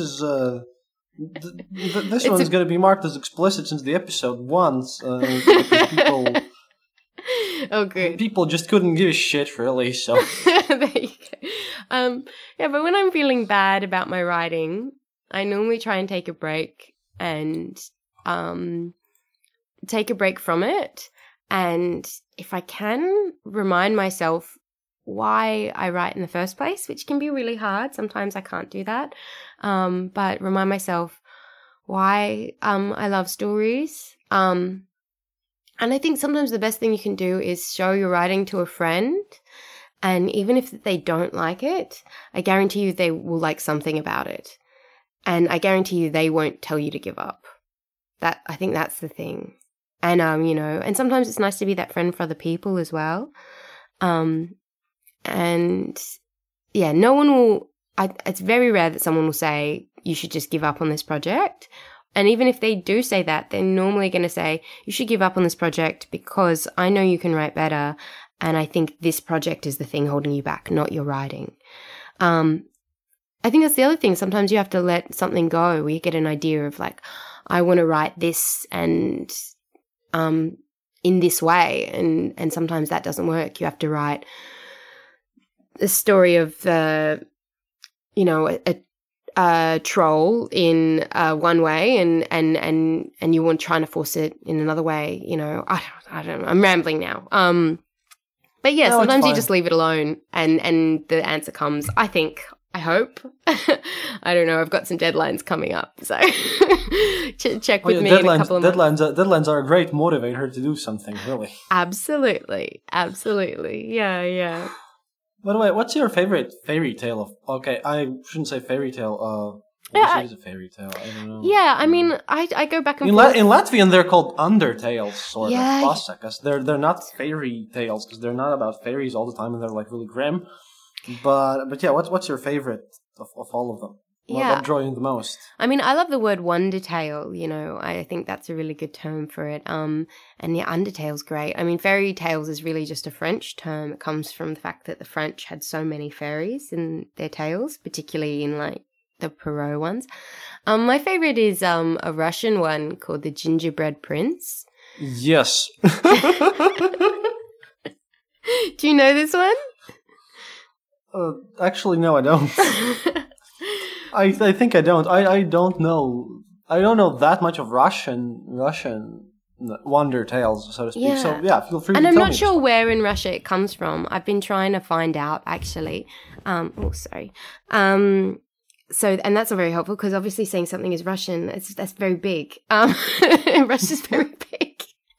one's going to be marked as explicit since the episode once. People. Oh, good. People just couldn't give a shit, really. So there you go. Yeah, but when I'm feeling bad about my writing, I normally try and take a break and take a break from it. And if I can, remind myself why I write in the first place, which can be really hard. Sometimes I can't do that. But remind myself why I love stories. And I think sometimes the best thing you can do is show your writing to a friend. And even if they don't like it, I guarantee you they will like something about it. And I guarantee you they won't tell you to give up. I think that's the thing. And, and sometimes it's nice to be that friend for other people as well. And yeah, no one will, it's very rare that someone will say, you should just give up on this project. And even if they do say that, they're normally going to say, you should give up on this project because I know you can write better. And I think this project is the thing holding you back, not your writing. I think that's the other thing. Sometimes you have to let something go where you get an idea of like, I want to write this and in this way. And sometimes that doesn't work. You have to write the story of a troll in one way and you want trying to force it in another way. I don't know. I'm rambling now. But yeah, no, sometimes you just leave it alone and the answer comes, I hope. I don't know. I've got some deadlines coming up, so check with me in a couple of months. Deadlines are a great motivator to do something, really. Absolutely. Yeah. By the way, what's your favorite fairy tale? Okay, I shouldn't say fairy tale. It is a fairy tale. I don't know. Yeah, I mean, I go back and forth. In Latvian, they're called undertales, sort of. Pasakas. They're not fairy tales because they're not about fairies all the time and they're like really grim. But yeah, what's your favorite of all of them? What draw you the most? I mean, I love the word wonder tale, I think that's a really good term for it. And yeah, undertale's great. I mean, fairy tales is really just a French term. It comes from the fact that the French had so many fairies in their tales, particularly in like the Perrault ones. My favorite is a Russian one called The Gingerbread Prince. Yes. Do you know this one? Actually, no, I don't. I think I don't. I don't know. I don't know that much of Russian wonder tales, so to speak. Yeah. So yeah, feel free. And to I'm tell not me. sure where in Russia it comes from. I've been trying to find out actually. Sorry. So, and that's not very helpful because obviously saying something is Russian, that's very big. Russia's very big.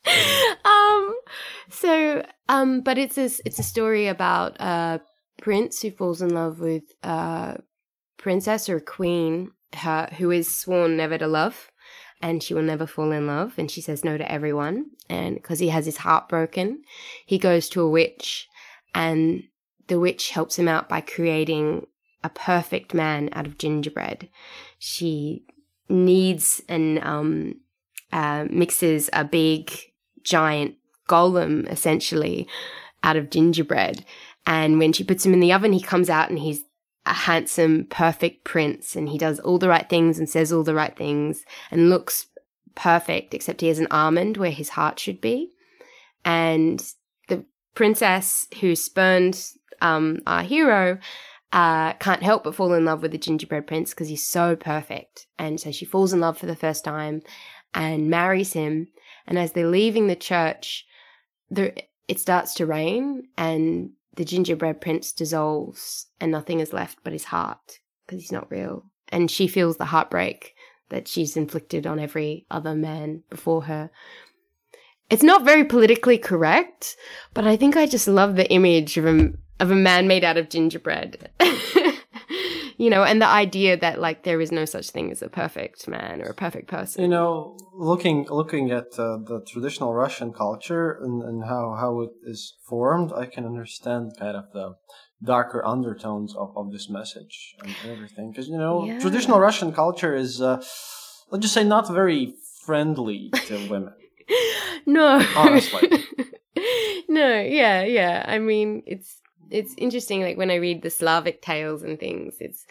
But it's a story about a prince who falls in love with a princess or a queen who is sworn never to love, and she will never fall in love, and she says no to everyone. And because he has his heart broken, he goes to a witch, and the witch helps him out by creating a perfect man out of gingerbread. She kneads and mixes a big giant golem essentially out of gingerbread, and when she puts him in the oven, he comes out and he's a handsome, perfect prince, and he does all the right things and says all the right things and looks perfect, except he has an almond where his heart should be. And the princess who spurned our hero can't help but fall in love with the gingerbread prince because he's so perfect. And so she falls in love for the first time and marries him. And as they're leaving the church, it starts to rain, and the gingerbread prince dissolves and nothing is left but his heart because he's not real. And she feels the heartbreak that she's inflicted on every other man before her. It's not very politically correct, but I think I just love the image of a man made out of gingerbread. You know, and the idea that, like, there is no such thing as a perfect man or a perfect person. You know, looking at the traditional Russian culture and how it is formed, I can understand kind of the darker undertones of this message and everything. Because, you know, traditional Russian culture is, let's just say, not very friendly to women. No. Honestly. No, yeah. I mean, it's interesting, like, when I read the Slavic tales and things,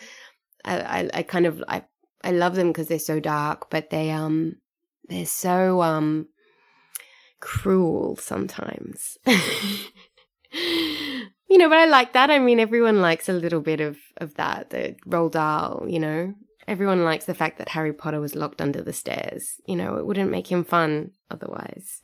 I love them because they're so dark, but they're so cruel sometimes. You know, but I like that. I mean, everyone likes a little bit of that, the Roald Dahl, you know. Everyone likes the fact that Harry Potter was locked under the stairs. You know, it wouldn't make him fun otherwise.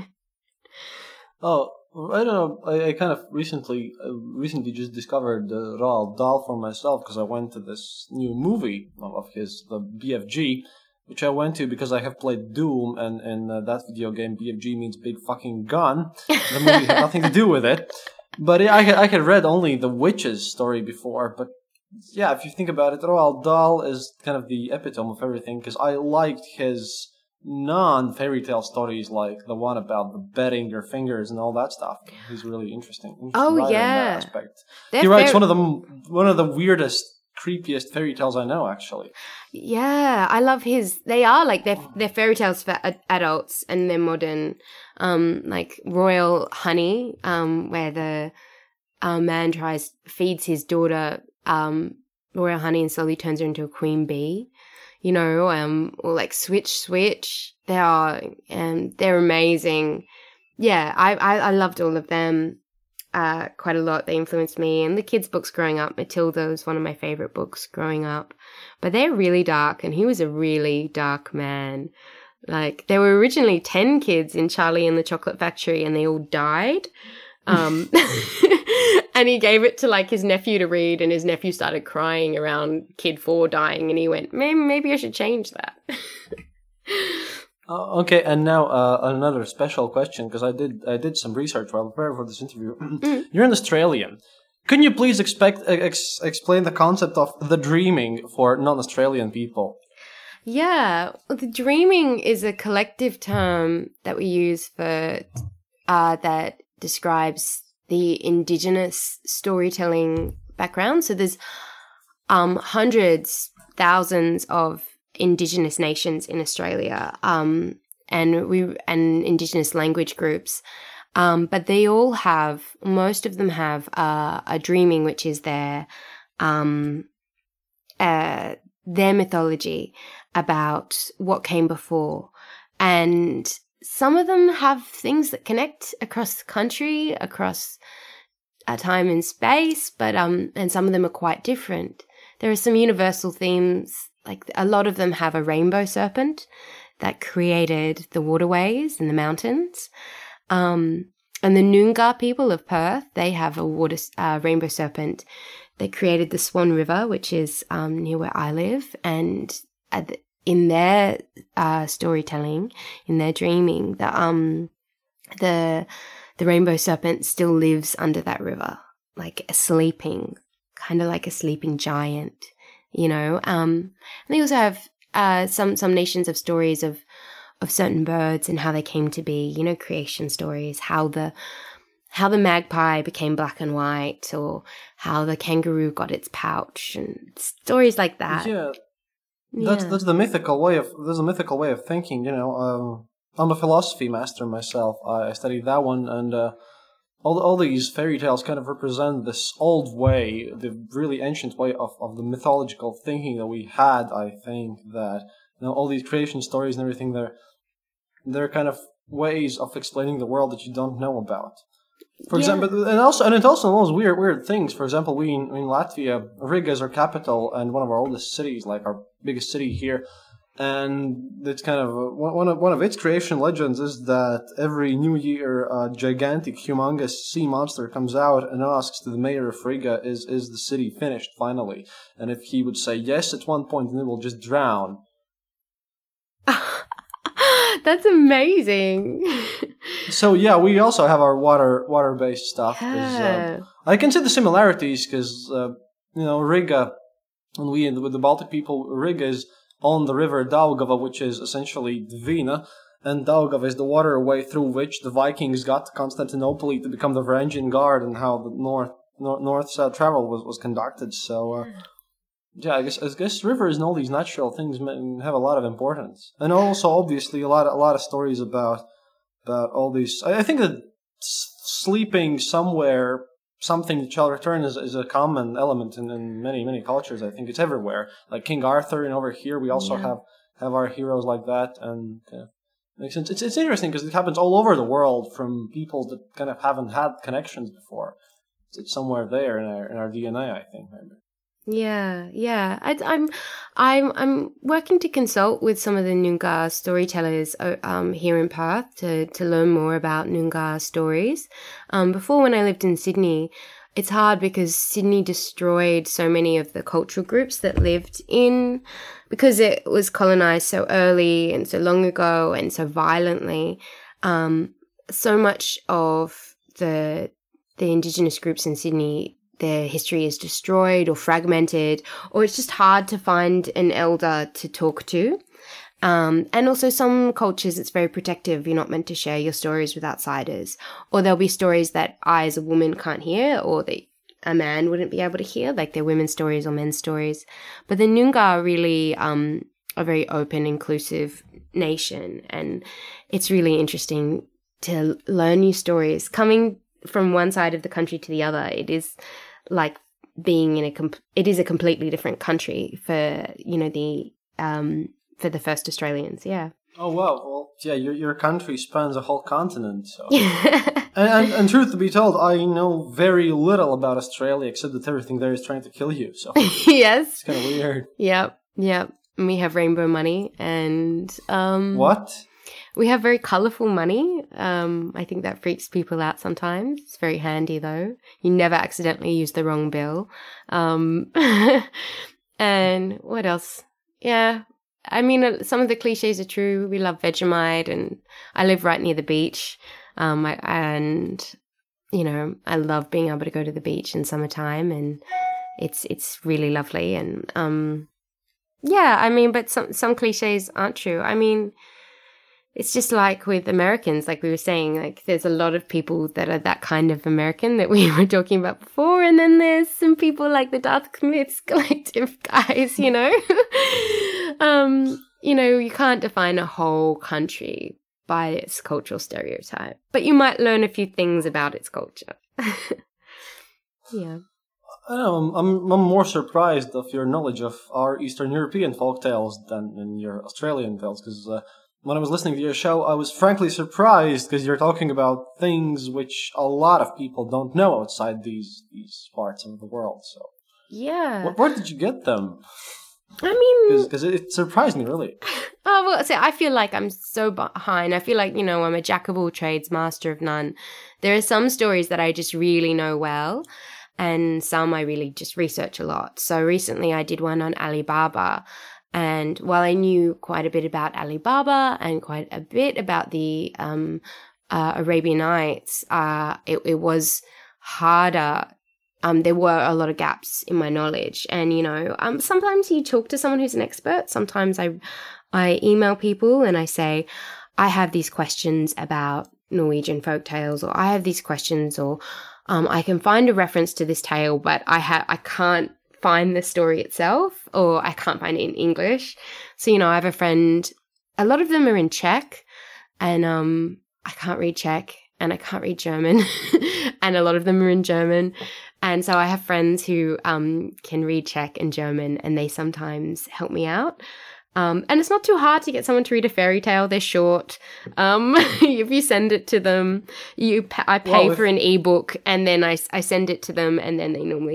Oh, I don't know. I kind of recently just discovered Roald Dahl for myself because I went to this new movie of his, the BFG, which I went to because I have played Doom, and in that video game, BFG means big fucking gun. The movie had nothing to do with it. But I had read only the Witches story before, but yeah, if you think about it, Roald Dahl is kind of the epitome of everything because I liked his non-fairy tale stories, like the one about the betting your fingers and all that stuff. He's really interesting Oh, writer yeah. in that aspect. He writes one of the weirdest, creepiest fairy tales I know, actually. Yeah, I love his. They are like they're fairy tales for adults, and they're modern. Like Royal Honey, where the man feeds his daughter royal honey and slowly turns her into a queen bee. You know, or like Switch. They're amazing. Yeah, I loved all of them quite a lot. They influenced me, and the kids' books growing up. Matilda was one of my favorite books growing up, but they're really dark, and he was a really dark man. Like, there were originally 10 kids in Charlie and the Chocolate Factory, and they all died. And he gave it to, like, his nephew to read, and his nephew started crying around kid 4 dying, and he went, maybe I should change that. Okay, and now another special question, because I did some research while preparing for this interview. You're an Australian. Can you please explain the concept of the dreaming for non-Australian people? Yeah, the dreaming is a collective term that we use for that describes the Indigenous storytelling background. So there's hundreds, thousands of Indigenous nations in Australia, and Indigenous language groups, but they all have, most of them have a dreaming, which is their mythology about what came before. And some of them have things that connect across the country, across time and space, but and some of them are quite different. There are some universal themes, like a lot of them have a rainbow serpent that created the waterways and the mountains. And the Noongar people of Perth, they have a rainbow serpent that created the Swan River, which is near where I live. And in their storytelling, in their dreaming, the rainbow serpent still lives under that river, like sleeping, kind of like a sleeping giant, you know. And they also have some nations have stories of certain birds and how they came to be, you know, creation stories, how the magpie became black and white, or how the kangaroo got its pouch, and stories like that. Yeah. That's the mythical way of thinking, you know. I'm a philosophy master myself. I studied that one, and all these fairy tales kind of represent this old way, the really ancient way of the mythological thinking that we had. I think that, you know, all these creation stories and everything, they're kind of ways of explaining the world that you don't know about. For example, and it's also those weird things. For example, we in Latvia, Riga is our capital and one of our oldest cities, like our biggest city here, And it's kind of one of its creation legends is that every new year a gigantic, humongous sea monster comes out and asks the mayor of Riga, is the city finished finally? And if he would say yes at one point, then it will just drown. That's amazing. So yeah, we also have our water-based stuff. Yeah. I can see the similarities because Riga, and with the Baltic people, Riga is on the river Daugava, which is essentially Dvina, and Daugava is the waterway through which the Vikings got to Constantinople to become the Varangian Guard, and how the north-south travel was conducted. So, yeah, I guess rivers and all these natural things have a lot of importance, and also obviously a lot of stories about all these. I think that sleeping somewhere, something that shall return, is a common element in many cultures. I think it's everywhere. Like King Arthur, and over here we also have our heroes like that, and makes sense. It's interesting because it happens all over the world from people that kind of haven't had connections before. It's somewhere there in our DNA, I think. Maybe. Yeah. I'm working to consult with some of the Noongar storytellers here in Perth to learn more about Noongar stories. Before, when I lived in Sydney, it's hard because Sydney destroyed so many of the cultural groups that lived in, because it was colonized so early and so long ago and so violently. So much of the Indigenous groups in Sydney, their history is destroyed or fragmented, or it's just hard to find an elder to talk to. And also some cultures, it's very protective. You're not meant to share your stories with outsiders. Or there'll be stories that I as a woman can't hear, or that a man wouldn't be able to hear, like they're women's stories or men's stories. But the Noongar are really a very open, inclusive nation. And it's really interesting to learn new stories. Coming from one side of the country to the other, it is like being it is a completely different country for the first Australians. Yeah. Oh wow! Well, yeah, your country spans a whole continent. So. and truth to be told, I know very little about Australia except that everything there is trying to kill you. So yes, it's kind of weird. Yep. And we have rainbow money, and what? We have very colourful money. I think that freaks people out sometimes. It's very handy, though. You never accidentally use the wrong bill. And what else? Yeah. I mean, some of the cliches are true. We love Vegemite, and I live right near the beach. I love being able to go to the beach in summertime, and it's really lovely. And but some cliches aren't true. I mean, it's just like with Americans, like we were saying, like there's a lot of people that are that kind of American that we were talking about before. And then there's some people like the Dark Myths Collective guys, you can't define a whole country by its cultural stereotype, but you might learn a few things about its culture. Yeah. I don't know, I'm more surprised of your knowledge of our Eastern European folktales than in your Australian tales, because when I was listening to your show, I was frankly surprised because you're talking about things which a lot of people don't know outside these parts of the world. So, yeah, where did you get them? I mean, because it surprised me really. Oh well, so I feel like I'm so behind. I feel like I'm a jack of all trades, master of none. There are some stories that I just really know well, and some I really just research a lot. So recently, I did one on Ali Baba. And while I knew quite a bit about Ali Baba and quite a bit about the Arabian Nights, it was harder. There were a lot of gaps in my knowledge. And, sometimes you talk to someone who's an expert. Sometimes I email people and I say, I have these questions about Norwegian folk tales, or I have these questions, or I can find a reference to this tale, but I can't find the story itself, or I can't find it in English. So, I have a friend, a lot of them are in Czech, and I can't read Czech and I can't read German, and a lot of them are in German. And so I have friends who can read Czech and German, and they sometimes help me out. And it's not too hard to get someone to read a fairy tale. They're short. If you send it to them, I pay for an ebook, and then I send it to them, and then they normally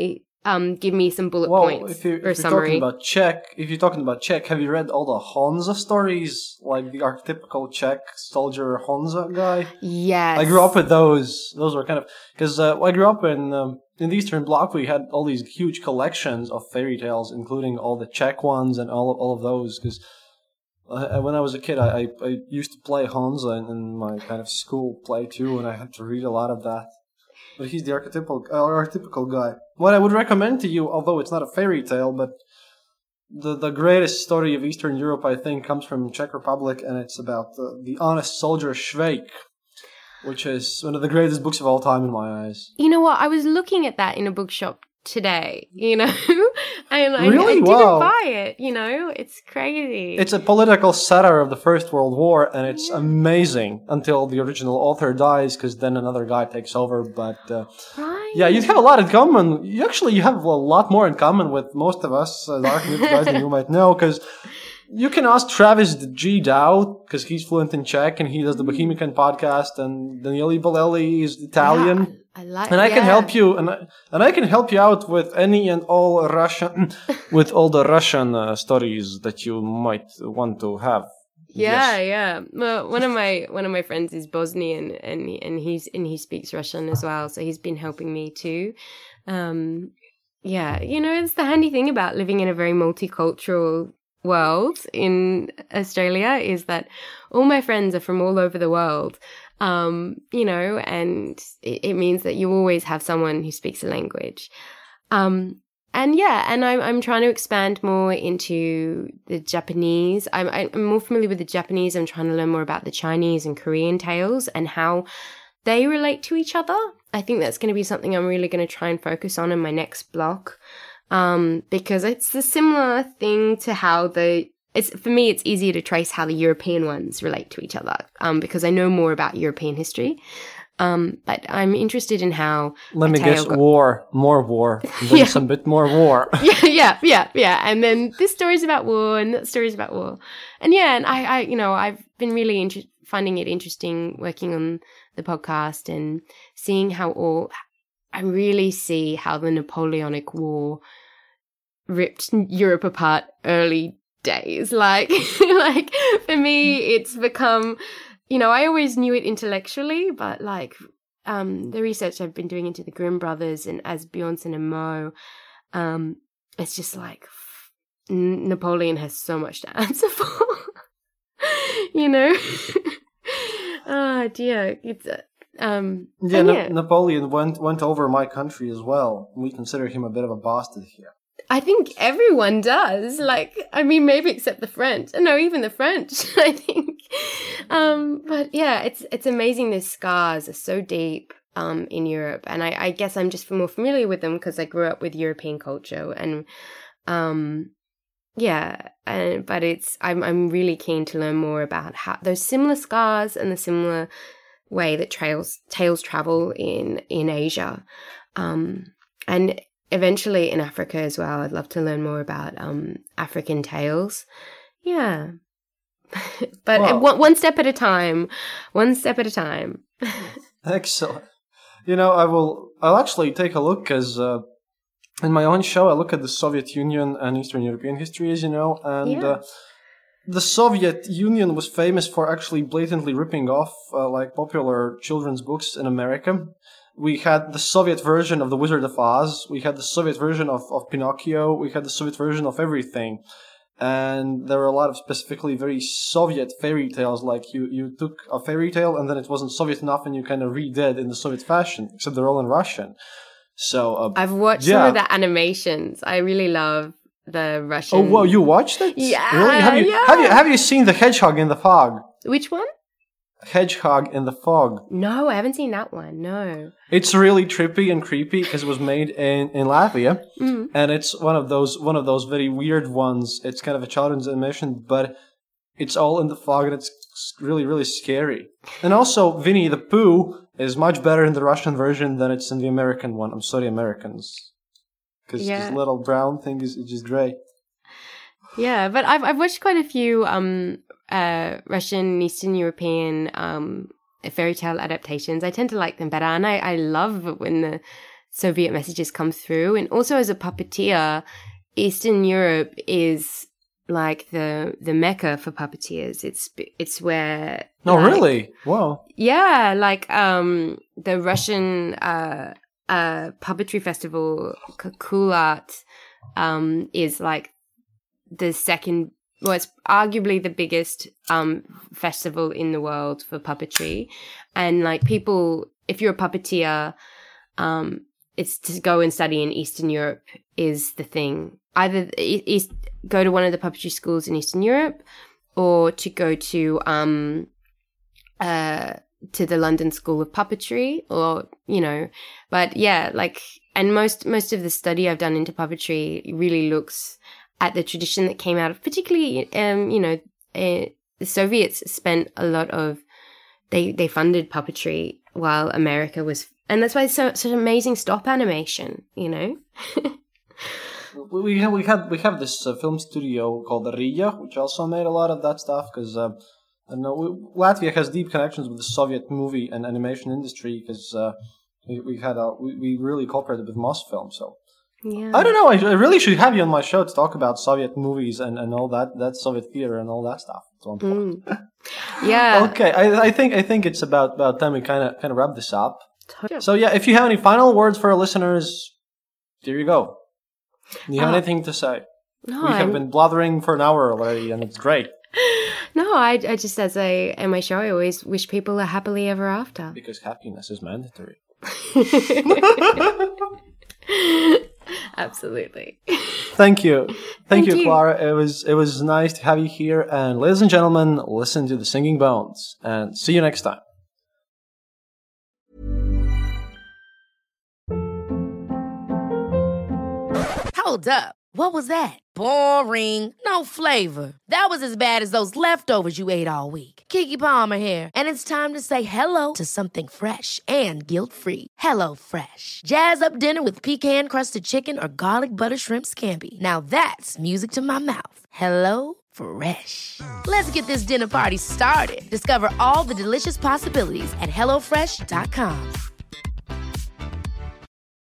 give me some bullet Well, points if you're or summary. if you're talking about Czech, have you read all the Honza stories, like the archetypical Czech soldier Honza guy? Yes. I grew up with those. Those were kind of because I grew up in the Eastern Bloc. We had all these huge collections of fairy tales, including all the Czech ones and all of those. Because when I was a kid, I used to play Honza in my kind of school play too, and I had to read a lot of that. But he's the archetypical guy. What I would recommend to you, although it's not a fairy tale, but the greatest story of Eastern Europe, I think, comes from Czech Republic, and it's about the honest soldier Švejk, which is one of the greatest books of all time in my eyes. You know what? I was looking at that in a bookshop today, and I Really? didn't Wow. buy it, It's crazy. It's a political satire of the First World War, and it's amazing until the original author dies, because then another guy takes over. But right? yeah, you'd have a lot in common. You have a lot more in common with most of us, the Archimate guys, than you might know, because you can ask Travis G. Dowd, because he's fluent in Czech, and he does the Bohemian podcast, and Daniele Bolelli is Italian. Yeah, I like, and I can help you, and I can help you out with any and all Russian, with all the Russian stories that you might want to have. Yeah, Yes. yeah. Well, one of my friends is Bosnian, and he speaks Russian as well, so he's been helping me too. Yeah, it's the handy thing about living in a very multicultural world in Australia is that all my friends are from all over the world. And it means that you always have someone who speaks a language. And I'm trying to expand more into the Japanese. I'm more familiar with the Japanese. I'm trying to learn more about the Chinese and Korean tales and how they relate to each other. I think that's going to be something I'm really going to try and focus on in my next block. Because it's a similar thing to how for me, it's easier to trace how the European ones relate to each other, because I know more about European history. But I'm interested in how. Let me guess, more war, and then some bit more war. Yeah. And then this story's about war, and that story's about war. And I've been really finding it interesting working on the podcast and seeing I really see how the Napoleonic War ripped Europe apart early days. Like for me, it's become, I always knew it intellectually, but the research I've been doing into the Grimm brothers and Asbjornsen and Moe, it's just like Napoleon has so much to answer for, Oh dear, it's Napoleon went over my country as well. We consider him a bit of a bastard here. I think everyone does. Maybe except the French. No, even the French, I think. But yeah, it's amazing. These scars are so deep in Europe, and I guess I'm just more familiar with them because I grew up with European culture, and but I'm really keen to learn more about how those similar scars and the similar way that tales travel in Asia, and eventually in Africa as well. I'd love to learn more about African tales. Yeah. But one step at a time. One step at a time. Excellent. I'll actually take a look, because in my own show I look at the Soviet Union and Eastern European history, as you know, and the Soviet Union was famous for actually blatantly ripping off popular children's books in America. We had the Soviet version of The Wizard of Oz. We had the Soviet version of Pinocchio. We had the Soviet version of everything. And there were a lot of specifically very Soviet fairy tales. Like you took a fairy tale and then it wasn't Soviet enough and you kind of redid in the Soviet fashion, except they're all in Russian. So I've watched some of the animations. I really love the Russian. Oh, well, you watched it? Yeah. Really? Have you seen The Hedgehog in the Fog? Which one? Hedgehog in the Fog. No, I haven't seen that one. No. It's really trippy and creepy because it was made in Latvia, and it's one of those very weird ones. It's kind of a children's animation, but it's all in the fog, and it's really, really scary. And also, Winnie the Pooh is much better in the Russian version than it's in the American one. I'm sorry, Americans, because this little brown thing is just great. Yeah, but I've watched quite a few Russian, Eastern European fairy tale adaptations. I tend to like them better, and I love when the Soviet messages come through. And also as a puppeteer, Eastern Europe is like the mecca for puppeteers. It's where really? Wow. Yeah, like the Russian puppetry festival Cool Art is like the second, well, it's arguably the biggest festival in the world for puppetry. And like people, if you're a puppeteer, it's to go and study in Eastern Europe is the thing. Either go to one of the puppetry schools in Eastern Europe, or to go to the London School of Puppetry, or but yeah, like, and most of the study I've done into puppetry really looks at the tradition that came out of, particularly the Soviets spent a lot of they funded puppetry while America was, and that's why it's such amazing stop animation, We have this film studio called Riya, which also made a lot of that stuff, because Latvia has deep connections with the Soviet movie and animation industry, because we really cooperated with Mosfilm. So yeah. I don't know. I really should have you on my show to talk about Soviet movies and all that Soviet theater and all that stuff. Yeah. Okay. I think it's about time we kind of wrap this up. So yeah, if you have any final words for our listeners, there you go. Do you have anything to say? No, we have been blathering for an hour already, and it's great. No, I just, as I end my show, I always wish people are happily ever after. Because happiness is mandatory. Absolutely. Thank you. Thank you, Clara. It was nice to have you here. And ladies and gentlemen, listen to the Singing Bones. And see you next time. Hold up. What was that? Boring. No flavor. That was as bad as those leftovers you ate all week. Keke Palmer here. And it's time to say hello to something fresh and guilt-free. Hello Fresh. Jazz up dinner with pecan-crusted chicken or garlic butter shrimp scampi. Now that's music to my mouth. Hello Fresh. Let's get this dinner party started. Discover all the delicious possibilities at HelloFresh.com.